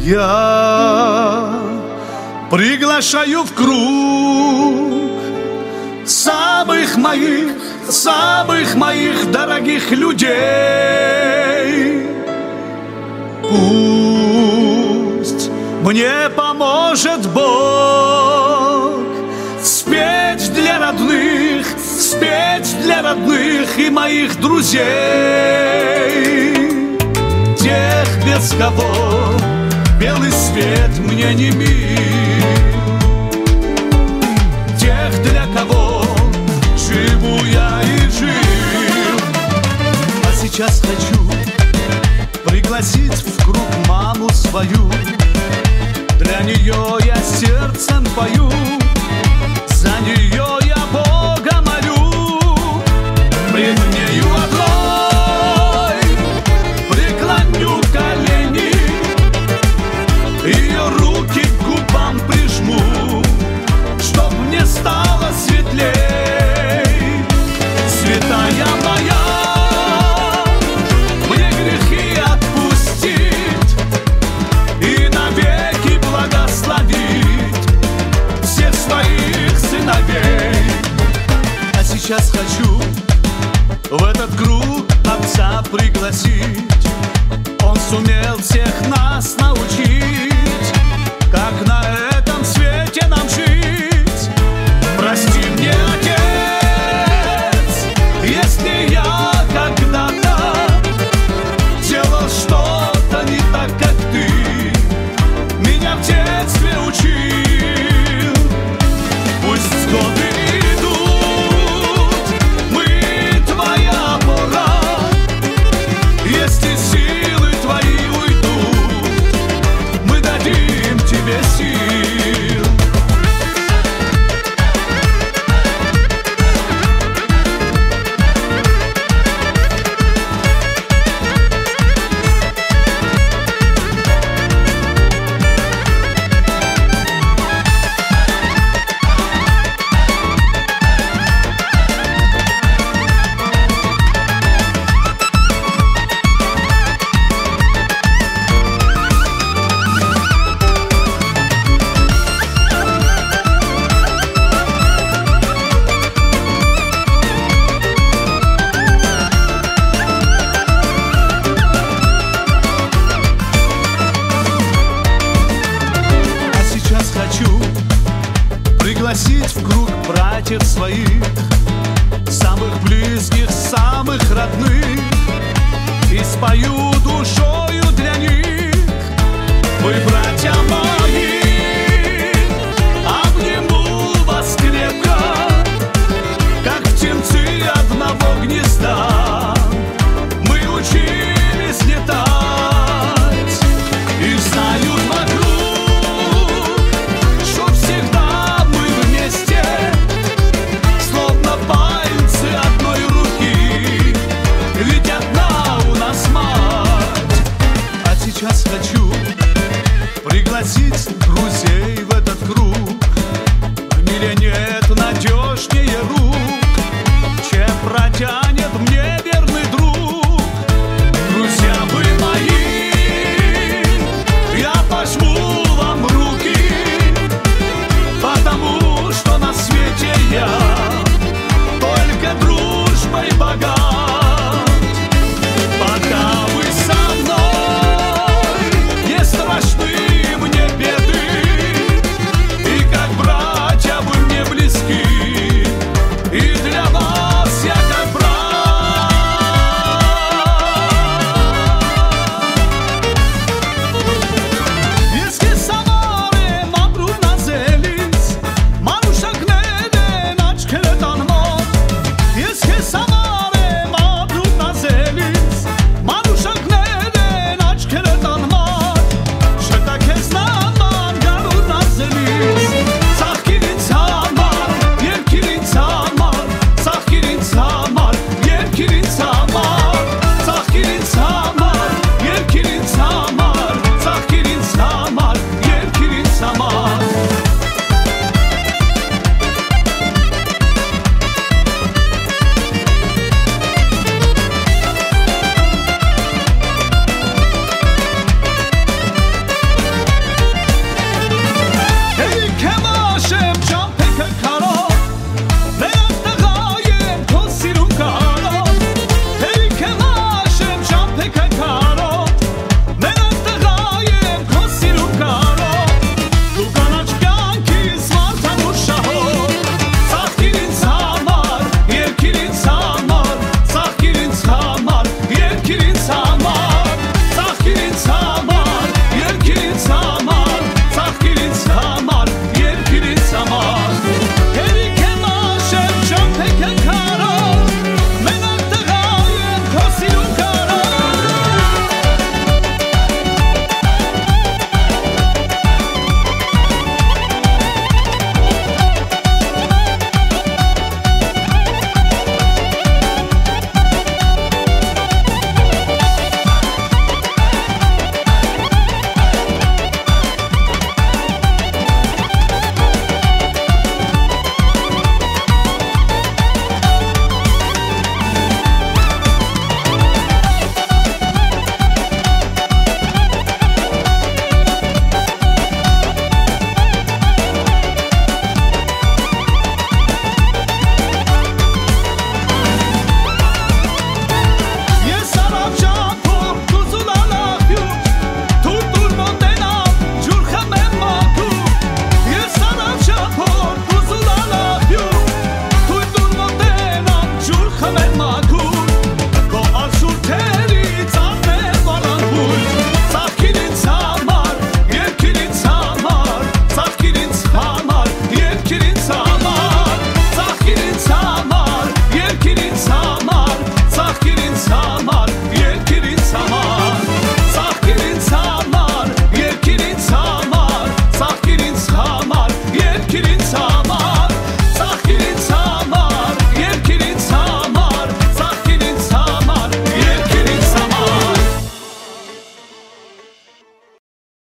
Я приглашаю в круг самых моих дорогих людей. Пусть мне поможет Бог спеть для родных и моих друзей, тех, без кого белый свет мне не мил, тех, для кого живу я и жил. А сейчас хочу пригласить в круг маму свою. Для нее я сердцем пою, за нее я Бога молю. Пред нею одной преклоню колени, ее руки к губам прижму, чтоб мне стало светлей. Святая моя, мне грехи отпустить и навеки благословить всех своих сыновей. А сейчас хочу в этот круг Отца пригласить. Он сумел всех нас научить, как на этом свете нам жить. Прости мне, Отец, если я когда-то делал что-то не так, как ты меня в детстве учил. Пусть годы идут, мы твоя опора, если силы твои уйдут, мы дадим тебе сил. Пригласить в круг братьев своих, самых близких, самых родных, и спою душою для них. Вы, братья мои, обниму вас крепко, как птенцы одного гнезда. Мы учились летать и знают вокруг, что всегда пальцы одной руки, ведь одна у нас мать. А сейчас хочу пригласить